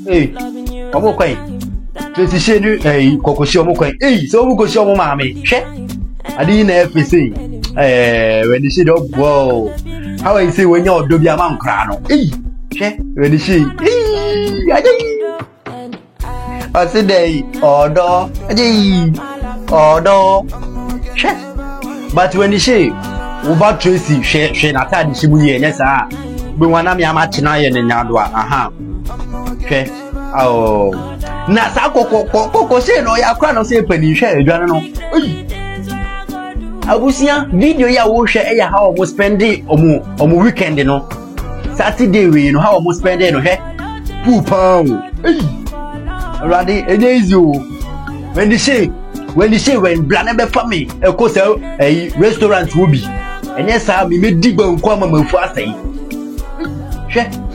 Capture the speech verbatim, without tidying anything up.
Hey, omo kwai. Tracy Shenu, hey, kokoshi omo kwai. Hey, so omo koshi omo mami. She. Adi na F C. Eh, when the shit up, whoa. How I say when you're dobi amount crano. Hey, she. When the shit. Hey, adi. I said they order. Adi. Order. She. But when the shit, about Tracy, she she na tadi shibuye nyesa. But when I'm yamachina ye nyadwa. Aha. She. Oh. Na sa koko koko se no ya kwa no se pani hwe adwane no. Abusia video ya wo hwe e ya how we spend omo omo weekend no. Saturday we no how we spend no hwe. Pupa o. Already enye easy o. When the say when the say when blana be for me e ko say eh restaurant wo bi. Enye sa me me digba nko amafu asai. Hwe